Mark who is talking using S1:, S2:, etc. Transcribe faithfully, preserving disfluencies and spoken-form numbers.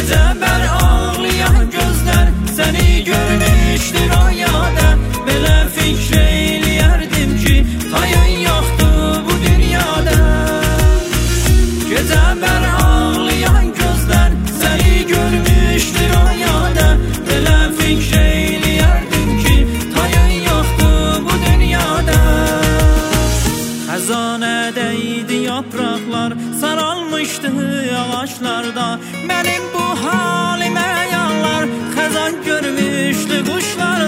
S1: Gecəbər ağlayan gözlər səni görmüşdü rüyada. Belə fikr eləyərdim ki, tayın yoxdur bu dünyada. Gecəbər ağlayan gözlər səni görmüşdü rüyada. Belə fikr eləyərdim ki, tayın yoxdur bu dünyada. Xəzanədə idi yapraqlar, saralmışdı ağaçlarda. Mənim bu halimə yanlar xəzan görmüşdü quşlar.